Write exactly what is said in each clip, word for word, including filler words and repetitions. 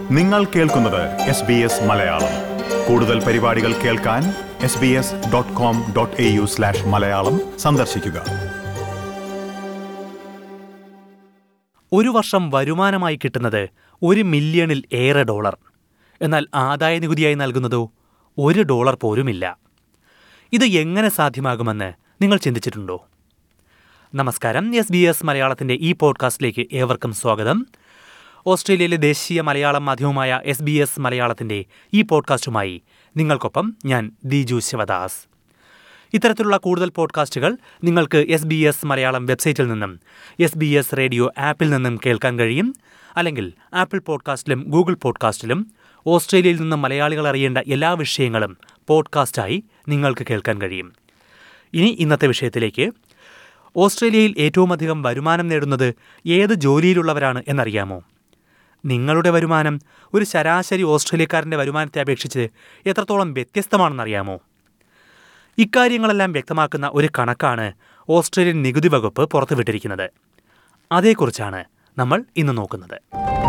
നിങ്ങൾ കേൾക്കുന്നത് S B S Malayalam. കൂടുതൽ പരിപാടികൾ കേൾക്കാൻ S B S dot com dot A U slash Malayalam സന്ദർശിക്കുക. ഒരു വർഷം വരുമാനമായി കിട്ടുന്നത് ഒരു മില്യണിൽ ഏറെ ഡോളർ. എന്നാൽ ആദായ നികുതിയായി നൽകുന്നതോ ഒരു ഡോളർ പോലുമില്ല. ഇത് എങ്ങനെ സാധ്യമാകുമെന്ന് നിങ്ങൾ ചിന്തിച്ചിട്ടുണ്ടോ? നമസ്കാരം. എസ് ബി എസ് മലയാളത്തിൻ്റെ ഈ പോഡ്കാസ്റ്റിലേക്ക് ഏവർക്കും സ്വാഗതം. ഓസ്ട്രേലിയയിലെ ദേശീയ മലയാളം മാധ്യമമായ എസ് ബി എസ് മലയാളത്തിൻ്റെ ഈ പോഡ്കാസ്റ്റുമായി നിങ്ങൾക്കൊപ്പം ഞാൻ ദിജു ശിവദാസ്. ഇത്തരത്തിലുള്ള കൂടുതൽ പോഡ്കാസ്റ്റുകൾ നിങ്ങൾക്ക് എസ് ബി എസ് മലയാളം വെബ്സൈറ്റിൽ നിന്നും എസ് ബി എസ് റേഡിയോ ആപ്പിൽ നിന്നും കേൾക്കാൻ കഴിയും. അല്ലെങ്കിൽ ആപ്പിൾ പോഡ്കാസ്റ്റിലും ഗൂഗിൾ പോഡ്കാസ്റ്റിലും ഓസ്ട്രേലിയയിൽ നിന്നും മലയാളികൾ അറിയേണ്ട എല്ലാ വിഷയങ്ങളും പോഡ്കാസ്റ്റായി നിങ്ങൾക്ക് കേൾക്കാൻ കഴിയും. ഇനി ഇന്നത്തെ വിഷയത്തിലേക്ക്. ഓസ്ട്രേലിയയിൽ ഏറ്റവും അധികം വരുമാനം നേടുന്നത് ഏത് ജോലിയിലുള്ളവരാണ് എന്നറിയാമോ? നിങ്ങളുടെ വരുമാനം ഒരു ശരാശരി ഓസ്ട്രേലിയക്കാരൻ്റെ വരുമാനത്തെ അപേക്ഷിച്ച് എത്രത്തോളം വ്യത്യസ്തമാണെന്നറിയാമോ? ഇക്കാര്യങ്ങളെല്ലാം വ്യക്തമാക്കുന്ന ഒരു കണക്കാണ് ഓസ്ട്രേലിയൻ നികുതി വകുപ്പ് പുറത്തുവിട്ടിരിക്കുന്നത്. അതേക്കുറിച്ചാണ് നമ്മൾ ഇന്ന് നോക്കുന്നത്.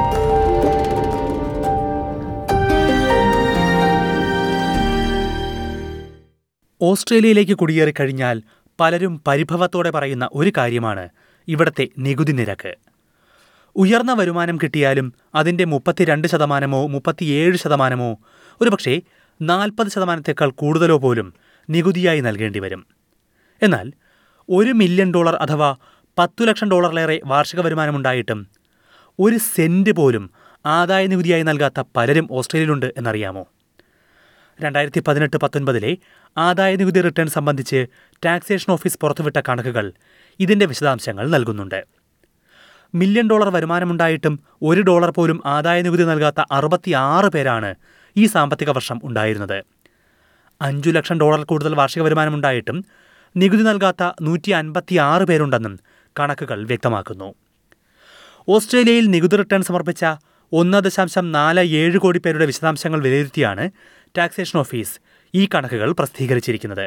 ഓസ്ട്രേലിയയിലേക്ക് കുടിയേറിക്കഴിഞ്ഞാൽ പലരും പരിഭവത്തോടെ പറയുന്ന ഒരു കാര്യമാണ് ഇവിടുത്തെ നികുതി നിരക്ക്. ഉയർന്ന വരുമാനം കിട്ടിയാലും അതിൻ്റെ മുപ്പത്തിരണ്ട് ശതമാനമോ മുപ്പത്തിയേഴ് ശതമാനമോ ഒരുപക്ഷെ നാൽപ്പത് ശതമാനത്തേക്കാൾ കൂടുതലോ പോലും നികുതിയായി നൽകേണ്ടി വരും. എന്നാൽ ഒരു മില്യൺ ഡോളർ അഥവാ പത്തു ലക്ഷം ഡോളറിലേറെ വാർഷിക വരുമാനമുണ്ടായിട്ടും ഒരു സെൻറ്റ് പോലും ആദായ നികുതിയായി നൽകാത്ത പലരും ഓസ്ട്രേലിയയിലുണ്ട് എന്നറിയാമോ? രണ്ടായിരത്തി പതിനെട്ട് പത്തൊൻപതിലെ ആദായ നികുതി റിട്ടേൺ സംബന്ധിച്ച് ടാക്സേഷൻ ഓഫീസ് പുറത്തുവിട്ട കണക്കുകൾ ഇതിൻ്റെ വിശദാംശങ്ങൾ നൽകുന്നുണ്ട്. മില്യൺ ഡോളർ വരുമാനമുണ്ടായിട്ടും ഒരു ഡോളർ പോലും ആദായ നികുതി നൽകാത്ത അറുപത്തിയാറ് പേരാണ് ഈ സാമ്പത്തിക വർഷം ഉണ്ടായിരുന്നത്. അഞ്ചു ലക്ഷം ഡോളർ കൂടുതൽ വാർഷിക വരുമാനമുണ്ടായിട്ടും നികുതി നൽകാത്ത നൂറ്റി അൻപത്തി ആറ് പേരുണ്ടെന്നും കണക്കുകൾ വ്യക്തമാക്കുന്നു. ഓസ്ട്രേലിയയിൽ നികുതി റിട്ടേൺ സമർപ്പിച്ച ഒന്ന് ദശാംശം നാല് ഏഴ് കോടി പേരുടെ വിശദാംശങ്ങൾ വിലയിരുത്തിയാണ് ടാക്സേഷൻ ഓഫീസ് ഈ കണക്കുകൾ പ്രസിദ്ധീകരിച്ചിരിക്കുന്നത്.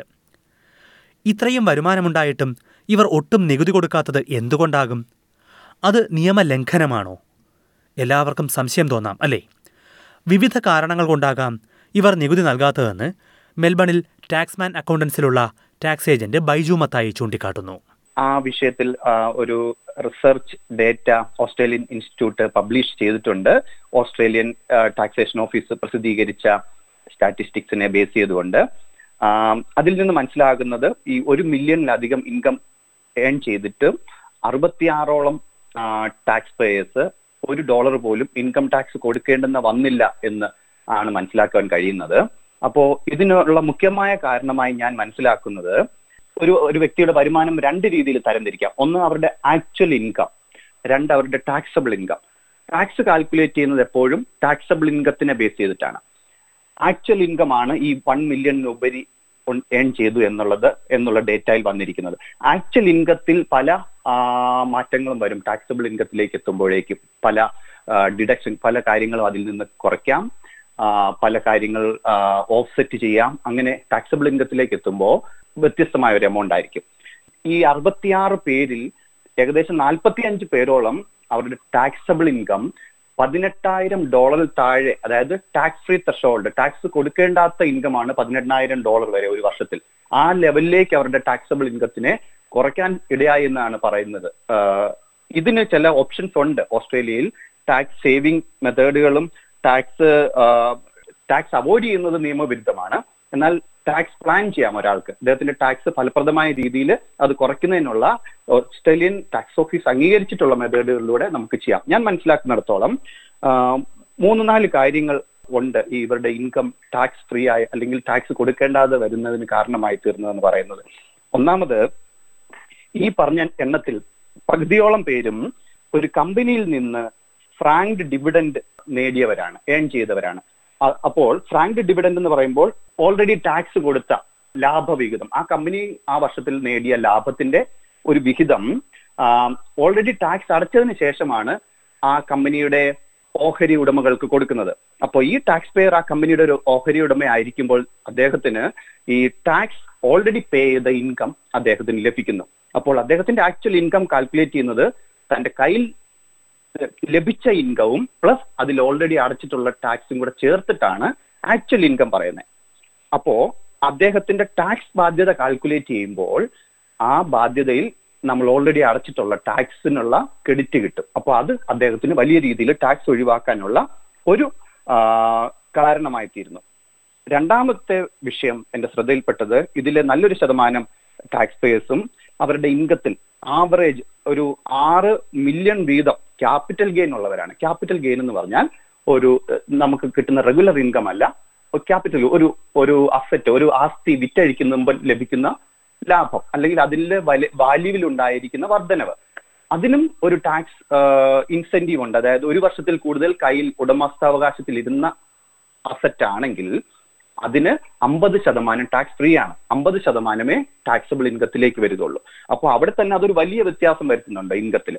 ഇത്രയും വരുമാനമുണ്ടായിട്ടും ഇവർ ഒട്ടും നികുതി കൊടുക്കാത്തത് എന്തുകൊണ്ടാകും? അത് നിയമലംഘനമാണോ? എല്ലാവർക്കും സംശയം തോന്നാം, അല്ലേ? വിവിധ കാരണങ്ങൾ കൊണ്ടാകാം ഇവർ നികുതി നൽകാത്തതെന്ന് മെൽബണിൽ ടാക്സ്മാൻ അക്കൗണ്ടൻസിലുള്ള ടാക്സ് ഏജന്റ് ബൈജു മത്തായി ചൂണ്ടിക്കാട്ടുന്നു. ആ വിഷയത്തിൽ ഒരു research data Australian institute publish ചെയ്തിട്ടുണ്ട്. ഓസ്ട്രേലിയൻ ടാക്സേഷൻ ഓഫീസ് പ്രസിദ്ധീകരിച്ച സ്റ്റാറ്റിസ്റ്റിക്സിനെ ബേസ് ചെയ്തുകൊണ്ട് അതിൽ നിന്ന് മനസ്സിലാകുന്നത് ഈ ഒരു മില്യണിലധികം ഇൻകം ഏൺ ചെയ്തിട്ട് അറുപത്തിയാറോളം ടാക്സ് പേയേഴ്സ് ഒരു ഡോളർ പോലും ഇൻകം ടാക്സ് കൊടുക്കേണ്ടെന്ന് വന്നില്ല എന്ന് ആണ് മനസ്സിലാക്കാൻ കഴിയുന്നത്. അപ്പോൾ ഇതിനുള്ള മുഖ്യമായ കാരണമായി ഞാൻ മനസ്സിലാക്കുന്നത് ഒരു ഒരു വ്യക്തിയുടെ വരുമാനം രണ്ട് രീതിയിൽ തരംതിരിക്കാം. ഒന്ന് അവരുടെ ആക്ച്വൽ ഇൻകം, രണ്ട് അവരുടെ ടാക്സബിൾ ഇൻകം. ടാക്സ് കാൽക്കുലേറ്റ് ചെയ്യുന്നത് എപ്പോഴും ടാക്സബിൾ ഇൻകത്തിനെ ബേസ് ചെയ്തിട്ടാണ്. ആക്ച്വൽ ഇൻകം ആണ് ഈ വൺ മില്യണിനുപരി ഏൺ ചെയ്തു എന്നുള്ളത് എന്നുള്ള ഡേറ്റയിൽ വന്നിരിക്കുന്നത്. ആക്ച്വൽ ഇൻകത്തിൽ പല മാറ്റങ്ങളും വരും. ടാക്സബിൾ ഇൻകത്തിലേക്ക് എത്തുമ്പോഴേക്കും പല ഡിഡക്ഷൻ പല കാര്യങ്ങളും അതിൽ നിന്ന് കുറയ്ക്കാം, പല കാര്യങ്ങൾ ഓഫ്സെറ്റ് ചെയ്യാം. അങ്ങനെ ടാക്സബിൾ ഇൻകത്തിലേക്ക് എത്തുമ്പോൾ വ്യത്യസ്തമായ ഒരു എമൗണ്ട് ആയിരിക്കും. ഈ അറുപത്തിയാറ് പേരിൽ ഏകദേശം നാൽപ്പത്തി അഞ്ച് പേരോളം അവരുടെ ടാക്സബിൾ ഇൻകം പതിനെട്ടായിരം ഡോളറിൽ താഴെ, അതായത് ടാക്സ് ഫ്രീ ത്രഷോൾഡ്, ടാക്സ് കൊടുക്കേണ്ടാത്ത ഇൻകമാണ് പതിനെണ്ണായിരം ഡോളർ വരെ ഒരു വർഷത്തിൽ. ആ ലെവലിലേക്ക് അവരുടെ ടാക്സബിൾ ഇൻകത്തിനെ കുറയ്ക്കാൻ ഇടയായി എന്നാണ് പറയുന്നത്. ഇതിന് ചില ഓപ്ഷൻസ് ഉണ്ട് ഓസ്ട്രേലിയയിൽ. ടാക്സ് സേവിംഗ് മെത്തേഡുകളും ടാക്സ് ടാക്സ് അവോയ്ഡ് ചെയ്യുന്നത് നിയമവിരുദ്ധമാണ്. എന്നാൽ ടാക്സ് പ്ലാൻ ചെയ്യാം ഒരാൾക്ക്. അദ്ദേഹത്തിന്റെ ടാക്സ് ഫലപ്രദമായ രീതിയിൽ അത് കുറയ്ക്കുന്നതിനുള്ള ഓസ്ട്രേലിയൻ ടാക്സ് ഓഫീസ് അംഗീകരിച്ചിട്ടുള്ള മെത്തേഡുകളിലൂടെ നമുക്ക് ചെയ്യാം. ഞാൻ മനസ്സിലാക്കുന്നിടത്തോളം മൂന്ന് നാല് കാര്യങ്ങൾ ഉണ്ട് ഈ ഇവരുടെ ഇൻകം ടാക്സ് ഫ്രീ ആയി അല്ലെങ്കിൽ ടാക്സ് കൊടുക്കേണ്ടാതെ വരുന്നതിന് കാരണമായി തീർന്നതെന്ന് പറയുന്നത്. ഒന്നാമത്, ഈ പറഞ്ഞ എണ്ണത്തിൽ പകുതിയോളം പേരും ഒരു കമ്പനിയിൽ നിന്ന് ഫ്രാങ്ക്ഡ് ഡിവിഡൻഡ് നേടിയവരാണ്, ഏൺ ചെയ്തവരാണ്. അപ്പോൾ ഫ്രാങ്ക്ഡ് ഡിവിഡൻഡ് എന്ന് പറയുമ്പോൾ ഓൾറെഡി ടാക്സ് കൊടുത്ത ലാഭവിഹിതം, ആ കമ്പനി ആ വർഷത്തിൽ നേടിയ ലാഭത്തിന്റെ ഒരു വിഹിതം ഓൾറെഡി ടാക്സ് അടച്ചതിന് ശേഷമാണ് ആ കമ്പനിയുടെ ഓഹരി ഉടമകൾക്ക് കൊടുക്കുന്നത്. അപ്പോൾ ഈ ടാക്സ് പേയർ ആ കമ്പനിയുടെ ഒരു ഓഹരി ഉടമ ആയിരിക്കുമ്പോൾ അദ്ദേഹത്തിന് ഈ ടാക്സ് ഓൾറെഡി പേ ചെയ്ത ഇൻകം അദ്ദേഹത്തിന് ലഭിക്കുന്നു. അപ്പോൾ അദ്ദേഹത്തിന്റെ ആക്ച്വൽ ഇൻകം കാൽക്കുലേറ്റ് ചെയ്യുന്നത് തന്റെ കയ്യിൽ ലഭിച്ച ഇൻകവും പ്ലസ് അതിൽ ഓൾറെഡി അടച്ചിട്ടുള്ള ടാക്സും കൂടെ ചേർത്തിട്ടാണ് ആക്ച്വൽ ഇൻകം പറയുന്നത്. അപ്പോ അദ്ദേഹത്തിന്റെ ടാക്സ് ബാധ്യത കാൽക്കുലേറ്റ് ചെയ്യുമ്പോൾ ആ ബാധ്യതയിൽ നമ്മൾ ഓൾറെഡി അടച്ചിട്ടുള്ള ടാക്സിനുള്ള ക്രെഡിറ്റ് കിട്ടും. അപ്പോൾ അത് അദ്ദേഹത്തിന് വലിയ രീതിയിൽ ടാക്സ് ഒഴിവാക്കാനുള്ള ഒരു കാരണമായി തീരുന്നു. രണ്ടാമത്തെ വിഷയം എന്റെ ശ്രദ്ധയിൽപ്പെട്ടത്, ഇതിലെ നല്ലൊരു ശതമാനം ടാക്സ് പേയേഴ്സും അവരുടെ ഇൻകത്തിൽ ആവറേജ് ഒരു ആറ് മില്യൺ വീതം ക്യാപിറ്റൽ ഗെയിൻ ഉള്ളവരാണ്. ക്യാപിറ്റൽ ഗെയിൻ എന്ന് പറഞ്ഞാൽ ഒരു നമുക്ക് കിട്ടുന്ന റെഗുലർ ഇൻകം അല്ല, ക്യാപിറ്റൽ ഒരു ഒരു അസറ്റ്, ഒരു ആസ്തി വിറ്റഴിക്കുന്ന മുമ്പ് ലഭിക്കുന്ന ലാഭം അല്ലെങ്കിൽ അതിലെ വാല്യൂവിൽ ഉണ്ടായിരിക്കുന്ന വർധനവ്, അതിനും ഒരു ടാക്സ് ഇൻസെന്റീവ് ഉണ്ട്. അതായത് ഒരു വർഷത്തിൽ കൂടുതൽ കയ്യിൽ ഉടമസ്ഥാവകാശത്തിൽ ഇരുന്ന അസറ്റ് ആണെങ്കിൽ അതിന് അമ്പത് ശതമാനം ടാക്സ് ഫ്രീ ആണ്. അമ്പത് ശതമാനമേ ടാക്സബിൾ ഇൻകത്തിലേക്ക് വരുന്നുള്ളൂ. അപ്പോൾ അവിടെ തന്നെ അതൊരു വലിയ വ്യത്യാസം വരുത്തുന്നുണ്ട് ഇൻകത്തിൽ.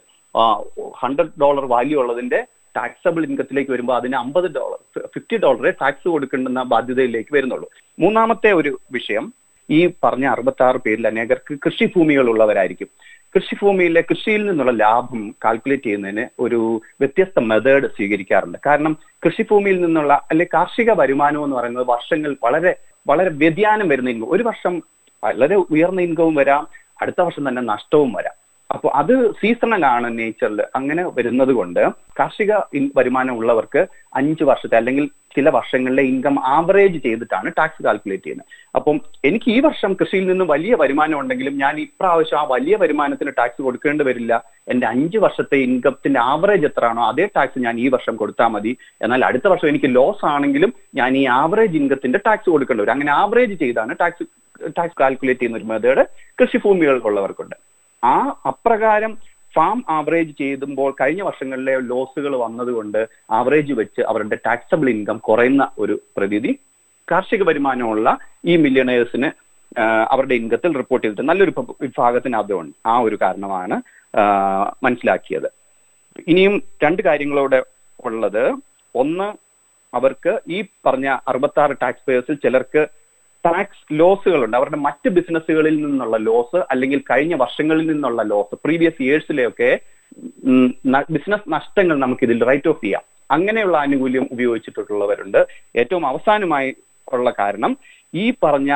ഹൺഡ്രഡ് ഡോളർ വാല്യൂ ഉള്ളതിന്റെ ടാക്സബിൾ ഇൻകത്തിലേക്ക് വരുമ്പോൾ അതിന് അമ്പത് ഡോളർ ഫിഫ്റ്റി ഡോളറെ ടാക്സ് കൊടുക്കേണ്ടുന്ന ബാധ്യതയിലേക്ക് വരുന്നുള്ളൂ. മൂന്നാമത്തെ ഒരു വിഷയം, ഈ പറഞ്ഞ അറുപത്തി ആറ് പേരിൽ അനേകർക്ക് കൃഷിഭൂമികൾ ഉള്ളവരായിരിക്കും. കൃഷിഭൂമിയിലെ കൃഷിയിൽ നിന്നുള്ള ലാഭം കാൽക്കുലേറ്റ് ചെയ്യുന്നതിന് ഒരു വ്യത്യസ്ത മെത്തേഡ് സ്വീകരിക്കാറുണ്ട്. കാരണം കൃഷിഭൂമിയിൽ നിന്നുള്ള അല്ലെ കാർഷിക വരുമാനം എന്ന് പറയുന്നത് വർഷങ്ങൾ വളരെ വളരെ വ്യതിയാനം വരുന്ന ഇൻകം. ഒരു വർഷം വളരെ ഉയർന്ന ഇൻകവും വരാം, അടുത്ത വർഷം തന്നെ നഷ്ടവും വരാം. അപ്പോൾ അത് സീസണൽ ആണ് നേച്ചറിൽ. അങ്ങനെ വരുന്നത് കൊണ്ട് കാർഷിക വരുമാനം ഉള്ളവർക്ക് അഞ്ച് വർഷത്തെ അല്ലെങ്കിൽ ചില വർഷങ്ങളിലെ ഇൻകം ആവറേജ് ചെയ്തിട്ടാണ് ടാക്സ് കാൽക്കുലേറ്റ് ചെയ്യുന്നത്. അപ്പം എനിക്ക് ഈ വർഷം കൃഷിയിൽ നിന്ന് വലിയ വരുമാനം ഉണ്ടെങ്കിലും ഞാൻ ഇപ്രാവശ്യം ആ വലിയ വരുമാനത്തിന് ടാക്സ് കൊടുക്കേണ്ടി വരില്ല. എന്റെ അഞ്ച് വർഷത്തെ ഇൻകത്തിന്റെ ആവറേജ് എത്രയാണോ അതേ ടാക്സ് ഞാൻ ഈ വർഷം കൊടുത്താൽ മതി. എന്നാൽ അടുത്ത വർഷം എനിക്ക് ലോസ് ആണെങ്കിലും ഞാൻ ഈ ആവറേജ് ഇൻകത്തിന്റെ ടാക്സ് കൊടുക്കേണ്ടി വരും. അങ്ങനെ ആവറേജ് ചെയ്താണ് ടാക്സ് ടാക്സ് കാൽക്കുലേറ്റ് ചെയ്യുന്ന ഒരു മെത്തേഡ് കൃഷിഭൂമികൾക്കുള്ളവർക്കുണ്ട്. ആ അപ്രകാരം ഫാം ആവറേജ് ചെയ്യുമ്പോൾ കഴിഞ്ഞ വർഷങ്ങളിലെ ലോസുകൾ വന്നതുകൊണ്ട് ആവറേജ് വെച്ച് അവരുടെ ടാക്സബിൾ ഇൻകം കുറയുന്ന ഒരു പ്രതീതി കാർഷിക വരുമാനമുള്ള ഈ മില്യണേഴ്സിന് അവരുടെ ഇൻകത്തിൽ റിപ്പോർട്ട് ചെയ്തിട്ട് നല്ലൊരു വിഭാഗത്തിന് അതുകൊണ്ട് ആ ഒരു കാരണമാണ് മനസ്സിലാക്കിയത്. ഇനിയും രണ്ട് കാര്യങ്ങളോടെ ഉള്ളത്, ഒന്ന് അവർക്ക് ഈ പറഞ്ഞ അറുപത്തി ആറ് ടാക്സ് പേയേഴ്സിൽ ചിലർക്ക് ടാക്സ് ലോസുകളുണ്ട്. അവരുടെ മറ്റ് ബിസിനസ്സുകളിൽ നിന്നുള്ള ലോസ് അല്ലെങ്കിൽ കഴിഞ്ഞ വർഷങ്ങളിൽ നിന്നുള്ള ലോസ്, പ്രീവിയസ് ഇയേഴ്സിലെയൊക്കെ ബിസിനസ് നഷ്ടങ്ങൾ നമുക്ക് ഇതിൽ റൈറ്റ് ഓഫ് ചെയ്യാം. അങ്ങനെയുള്ള ആനുകൂല്യം ഉപയോഗിച്ചിട്ടുള്ളവരുണ്ട്. ഏറ്റവും അവസാനമായി ഉള്ള കാരണം ഈ പറഞ്ഞ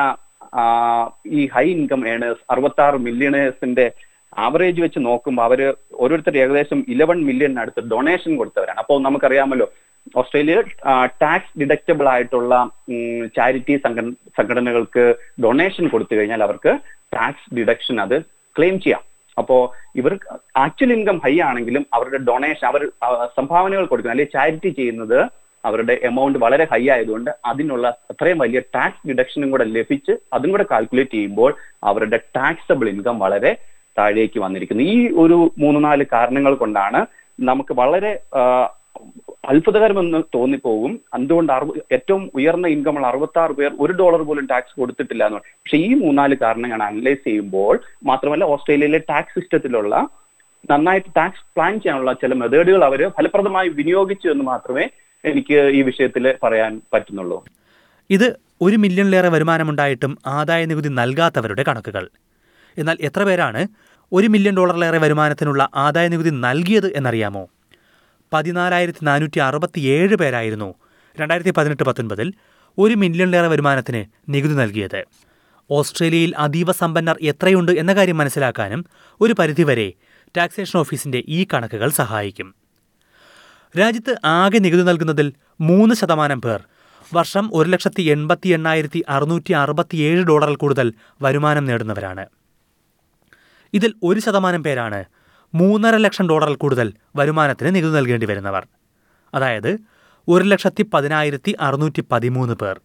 ഈ ഹൈ ഇൻകം ഏണേഴ്സ് അറുപത്തി ആറ് മില്യണേഴ്സിന്റെ ആവറേജ് വെച്ച് നോക്കുമ്പോൾ അവര് ഓരോരുത്തർ ഏകദേശം ഇലവൻ മില്യണിനടുത്ത് ഡൊണേഷൻ കൊടുത്തവരാണ്. അപ്പോൾ നമുക്കറിയാമല്ലോ ഓസ്ട്രേലിയ ടാക്സ് ഡിഡക്റ്റബിൾ ആയിട്ടുള്ള ചാരിറ്റി സംഘടനകൾക്ക് ഡൊണേഷൻ കൊടുത്തു കഴിഞ്ഞാൽ അവർക്ക് ടാക്സ് ഡിഡക്ഷൻ അത് ക്ലെയിം ചെയ്യാം. അപ്പോൾ ഇവർ ആക്ച്വൽ ഇൻകം ഹൈ ആണെങ്കിലും അവരുടെ ഡൊണേഷൻ, അവർ സംഭാവനകൾ കൊടുക്കുന്നത് അല്ലെങ്കിൽ ചാരിറ്റി ചെയ്യുന്നത് അവരുടെ എമൗണ്ട് വളരെ ഹൈ ആയതുകൊണ്ട് അതിനുള്ള അത്രയും വലിയ ടാക്സ് ഡിഡക്ഷനും കൂടെ ലഭിച്ച് അതും കൂടെ കാൽക്കുലേറ്റ് ചെയ്യുമ്പോൾ അവരുടെ ടാക്സബിൾ ഇൻകം വളരെ താഴേക്ക് വന്നിരിക്കുന്നു. ഈ ഒരു മൂന്ന് നാല് കാരണങ്ങൾ കൊണ്ടാണ് നമുക്ക് വളരെ അത്ഭുതകരമെന്ന് തോന്നിപ്പോകും. എന്തുകൊണ്ട് അറു ഏറ്റവും ഉയർന്ന ഇൻകമുള്ള അറുപത്തി ആറ് പേർ ഒരു ഡോളർ പോലും ടാക്സ് കൊടുത്തിട്ടില്ല എന്ന്. പക്ഷെ ഈ മൂന്നാല് കാരണങ്ങൾ അനലൈസ് ചെയ്യുമ്പോൾ മാത്രമല്ല ഓസ്ട്രേലിയയിലെ ടാക്സ് സിസ്റ്റത്തിലുള്ള നന്നായിട്ട് ടാക്സ് പ്ലാൻ ചെയ്യാനുള്ള ചില മെത്തേഡുകൾ അവർ ഫലപ്രദമായി വിനിയോഗിച്ചു എന്ന് മാത്രമേ എനിക്ക് ഈ വിഷയത്തിൽ പറയാൻ പറ്റുന്നുള്ളൂ. ഇത് ഒരു മില്യണിലേറെ വരുമാനമുണ്ടായിട്ടും ആദായ നികുതി നൽകാത്തവരുടെ കണക്കുകൾ. എന്നാൽ എത്ര പേരാണ് ഒരു മില്യൺ ഡോളറിലേറെ വരുമാനത്തിനുള്ള ആദായ നികുതി നൽകിയത് എന്നറിയാമോ? പതിനാലായിരത്തി നാനൂറ്റി അറുപത്തി ഏഴ് പേരായിരുന്നു രണ്ടായിരത്തി പതിനെട്ട് പത്തൊൻപതിൽ ഒരു മില്യണിലേറെ വരുമാനത്തിന് നികുതി നൽകിയത്. ഓസ്ട്രേലിയയിൽ അതീവ സമ്പന്നർ എത്രയുണ്ട് എന്ന കാര്യം മനസ്സിലാക്കാനും ഒരു പരിധിവരെ ടാക്സേഷൻ ഓഫീസിന്റെ ഈ കണക്കുകൾ സഹായിക്കും. രാജ്യത്ത് ആകെ നികുതി നൽകുന്നതിൽ മൂന്ന് ശതമാനം പേർ വർഷം ഒരു ലക്ഷത്തി എൺപത്തി എണ്ണായിരത്തി അറുന്നൂറ്റി അറുപത്തിയേഴ് ഡോളറിൽ കൂടുതൽ വരുമാനം നേടുന്നവരാണ്. ഇതിൽ ഒരു ശതമാനം പേരാണ് മൂന്നര ലക്ഷം ഡോളറിൽ കൂടുതൽ വരുമാനത്തിന് നികുതി നൽകേണ്ടി വരുന്നവർ. അതായത് ഒരു ലക്ഷത്തി പതിനായിരത്തി അറുന്നൂറ്റി പതിമൂന്ന് പേർ.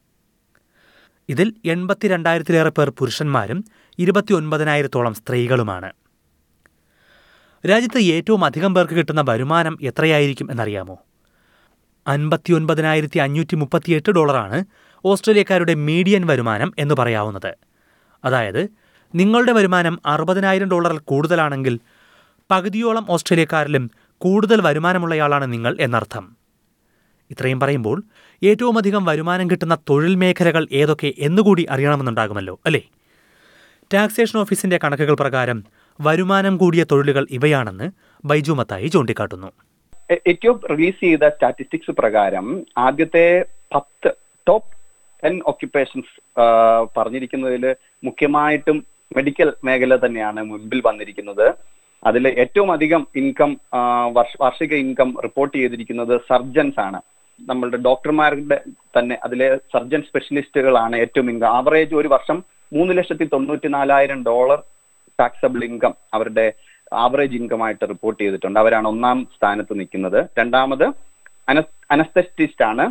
ഇതിൽ എൺപത്തി രണ്ടായിരത്തിലേറെ പേർ പുരുഷന്മാരും ഇരുപത്തി ഒൻപതിനായിരത്തോളം സ്ത്രീകളുമാണ്. രാജ്യത്ത് ഏറ്റവും അധികം പേർക്ക് കിട്ടുന്ന വരുമാനം എത്രയായിരിക്കും എന്നറിയാമോ? അൻപത്തി ഒൻപതിനായിരത്തി അഞ്ഞൂറ്റി മുപ്പത്തിയെട്ട് ഡോളറാണ് ഓസ്ട്രേലിയക്കാരുടെ മീഡിയൻ വരുമാനം എന്ന് പറയാവുന്നത്. അതായത് നിങ്ങളുടെ വരുമാനം അറുപതിനായിരം ഡോളറിൽ കൂടുതലാണെങ്കിൽ പകുതിയോളം ഓസ്ട്രേലിയക്കാരിലും കൂടുതൽ വരുമാനമുള്ളയാളാണ് നിങ്ങൾ എന്നർത്ഥം. ഇത്രയും പറയുമ്പോൾ ഏറ്റവും അധികം വരുമാനം കിട്ടുന്ന തൊഴിൽ മേഖലകൾ ഏതൊക്കെ എന്നുകൂടി അറിയണമെന്നുണ്ടാകുമല്ലോ, അല്ലേ? ടാക്സേഷൻ ഓഫീസിന്റെ കണക്കുകൾ പ്രകാരം വരുമാനം കൂടിയ തൊഴിലുകൾ ഇവയാണെന്ന് ബൈജു മത്തായി ചൂണ്ടിക്കാട്ടുന്നു. എക്യോപ് റിലീസ് ചെയ്ത സ്റ്റാറ്റിസ്റ്റിക്സ് പ്രകാരം ആദ്യത്തെ പത്ത് ടോപ്പ് ടെൻ ഓക്യുപ്പേഷൻസ് പറഞ്ഞിരിക്കുന്നതിൽ മുഖ്യമായിട്ടും മെഡിക്കൽ മേഖല തന്നെയാണ് മുൻപിൽ വന്നിരിക്കുന്നത്. അതിൽ ഏറ്റവും അധികം ഇൻകം വാർഷിക ഇൻകം റിപ്പോർട്ട് ചെയ്തിരിക്കുന്നത് സർജൻസ് ആണ്. നമ്മളുടെ ഡോക്ടർമാരുടെ തന്നെ അതിലെ സർജൻ സ്പെഷ്യലിസ്റ്റുകളാണ് ഏറ്റവും ഇൻകം. ആവറേജ് ഒരു വർഷം മൂന്ന് ലക്ഷത്തി തൊണ്ണൂറ്റി നാലായിരം ഡോളർ ടാക്സബിൾ ഇൻകം അവരുടെ ആവറേജ് ഇൻകം ആയിട്ട് റിപ്പോർട്ട് ചെയ്തിട്ടുണ്ട്. അവരാണ് ഒന്നാം സ്ഥാനത്ത് നിൽക്കുന്നത്. രണ്ടാമത് അന അനസ്തറ്റിസ്റ്റ് ആണ്.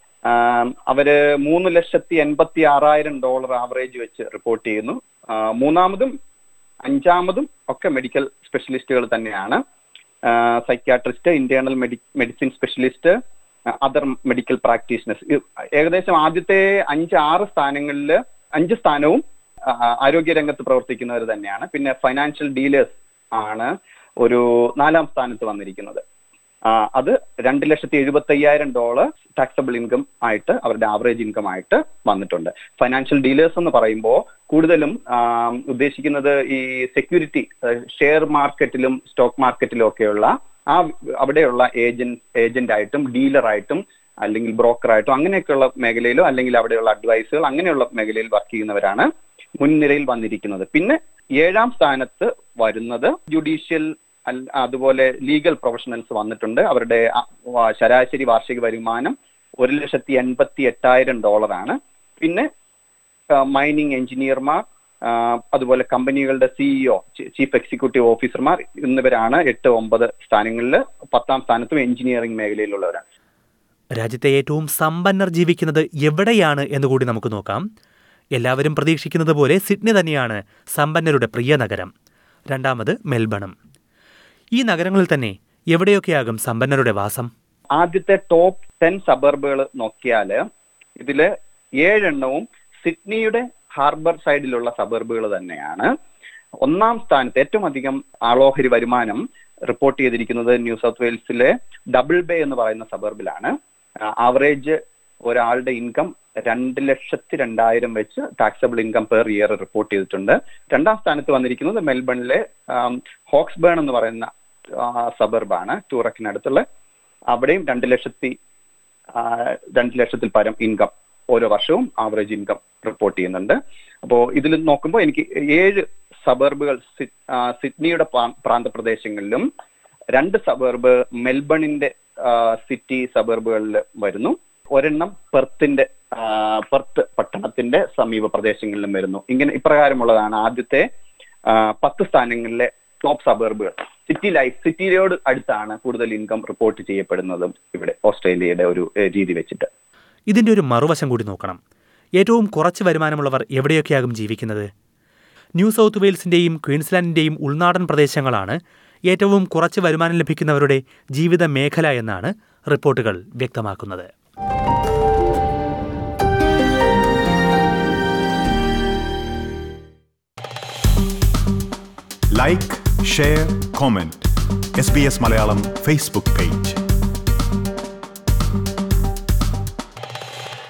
അവര് മൂന്ന് ലക്ഷത്തി എൺപത്തി ആറായിരം ഡോളർ ആവറേജ് വെച്ച് റിപ്പോർട്ട് ചെയ്യുന്നു. മൂന്നാമതും അഞ്ചാമതും ഒക്കെ മെഡിക്കൽ സ്പെഷ്യലിസ്റ്റുകൾ തന്നെയാണ്. Psychiatrist, internal medi medicine specialist, other medical practitioners. ഏകദേശം ആദ്യത്തെ അഞ്ച് ആറ് സ്ഥാനങ്ങളിൽ അഞ്ച് സ്ഥാനവും ആരോഗ്യരംഗത്ത് പ്രവർത്തിക്കുന്നവർ തന്നെയാണ്. പിന്നെ ഫൈനാൻഷ്യൽ ഡീലേഴ്സ് ആണ് ഒരു നാലാം സ്ഥാനത്ത് വന്നിരിക്കുന്നത്. അത് രണ്ട് ലക്ഷത്തി എഴുപത്തി അയ്യായിരം ഡോളർ ടാക്സബിൾ ഇൻകം ആയിട്ട് അവരുടെ ആവറേജ് ഇൻകം ആയിട്ട് വന്നിട്ടുണ്ട്. ഫൈനാൻഷ്യൽ ഡീലേഴ്സ് എന്ന് പറയുമ്പോൾ കൂടുതലും ഉദ്ദേശിക്കുന്നത് ഈ സെക്യൂരിറ്റി, ഷെയർ മാർക്കറ്റിലും സ്റ്റോക്ക് മാർക്കറ്റിലും ഒക്കെയുള്ള ആ അവിടെയുള്ള ഏജന്റ് ഏജന്റ് ആയിട്ടും ഡീലറായിട്ടും അല്ലെങ്കിൽ ബ്രോക്കറായിട്ടും അങ്ങനെയൊക്കെയുള്ള മേഖലയിലോ അല്ലെങ്കിൽ അവിടെയുള്ള അഡ്വൈസുകൾ അങ്ങനെയുള്ള മേഖലയിൽ വർക്ക് ചെയ്യുന്നവരാണ് മുൻനിരയിൽ വന്നിരിക്കുന്നത്. പിന്നെ ഏഴാം സ്ഥാനത്ത് വരുന്നത് ജുഡീഷ്യൽ അതുപോലെ ലീഗൽ പ്രൊഫഷണൽസ് വന്നിട്ടുണ്ട്. അവരുടെ ശരാശരി വാർഷിക വരുമാനം ഒരു ലക്ഷത്തി എൺപത്തി എട്ടായിരം ഡോളറാണ്. പിന്നെ മൈനിങ് എഞ്ചിനീയർമാർ, അതുപോലെ കമ്പനികളുടെ സിഇഒ, ചീഫ് എക്സിക്യൂട്ടീവ് ഓഫീസർമാർ എന്നിവരാണ് എട്ട് ഒമ്പത് സ്ഥാനങ്ങളിൽ. പത്താം സ്ഥാനത്തും എഞ്ചിനീയറിംഗ് മേഖലയിലുള്ളവരാണ്. രാജ്യത്തെ ഏറ്റവും സമ്പന്നർ ജീവിക്കുന്നത് എവിടെയാണ് എന്നുകൂടി നമുക്ക് നോക്കാം. എല്ലാവരും പ്രതീക്ഷിക്കുന്നത് പോലെ സിഡ്നി തന്നെയാണ് സമ്പന്നരുടെ പ്രിയ നഗരം. രണ്ടാമത് മെൽബണും. ഈ നഗരങ്ങളിൽ തന്നെ എവിടെയൊക്കെയാകും സമ്പന്നരുടെ വാസം? ആദ്യത്തെ ടോപ്പ് ടെൻ സബർബുകൾ നോക്കിയാൽ ഇതില് ഏഴെണ്ണവും സിഡ്നിയുടെ ഹാർബർ സൈഡിലുള്ള സബർബുകൾ തന്നെയാണ്. ഒന്നാം സ്ഥാനത്ത് ഏറ്റവും അധികം ആളോഹരി വരുമാനം റിപ്പോർട്ട് ചെയ്തിരിക്കുന്നത് ന്യൂ സൗത്ത് വെയിൽസിലെ ഡബിൾ ബേ എന്ന് പറയുന്ന സബർബിലാണ്. ആവറേജ് ഒരാളുടെ ഇൻകം രണ്ട് ലക്ഷത്തി രണ്ടായിരം വെച്ച് taxable income per year report ചെയ്തിട്ടുണ്ട്. രണ്ടാം സ്ഥാനത്ത് വന്നിരിക്കുന്നത് മെൽബണിലെ ഹോക്സ്ബേൺ എന്ന് പറയുന്ന സബർബാണ്, ടൂറക്കിനടുത്തുള്ള. അവിടെയും രണ്ട് ലക്ഷത്തി രണ്ട് ലക്ഷത്തിൽ പരം ഇൻകം ഓരോ വർഷവും ആവറേജ് ഇൻകം റിപ്പോർട്ട് ചെയ്യുന്നുണ്ട്. അപ്പോൾ ഇതിൽ നോക്കുമ്പോൾ എനിക്ക് ഏഴ് സബർബുകൾ സിഡ്നിയുടെ പ്രാന്തപ്രദേശങ്ങളിലും രണ്ട് സബർബ് മെൽബണിന്റെ സിറ്റി സബർബുകളിൽ വരുന്നു. ഒരെണ്ണം പെർത്തിന്റെ പെർത്ത് പട്ടണത്തിന്റെ സമീപ പ്രദേശങ്ങളിലും വരുന്നു. ഇങ്ങനെ ഇപ്രകാരമുള്ളതാണ് ആദ്യത്തെ പത്ത് സ്ഥാനങ്ങളിലെ ടോപ്പ് സബർബുകൾ. സിറ്റി ലൈഫ് സിറ്റിയോട് അടുത്താണ് കൂടുതൽ ഇൻകം റിപ്പോർട്ട് ചെയ്യപ്പെടുന്നതും ഇവിടെ ഓസ്ട്രേലിയയുടെ ഒരു രീതി വെച്ചിട്ട്. ഇതിന്റെ ഒരു മറുവശം കൂടി നോക്കണം. ഏറ്റവും കുറച്ച് വരുമാനമുള്ളവർ എവിടെയൊക്കെയാകും ജീവിക്കുന്നത്? ന്യൂ സൗത്ത് വെയിൽസിന്റെയും ക്വീൻസ്ലാൻഡിന്റെയും ഉൾനാടൻ പ്രദേശങ്ങളാണ് ഏറ്റവും കുറച്ച് വരുമാനം ലഭിക്കുന്നവരുടെ ജീവിത മേഖല എന്നാണ് റിപ്പോർട്ടുകൾ വ്യക്തമാക്കുന്നത്. Like, share, comment. S B S Malayalam Facebook page.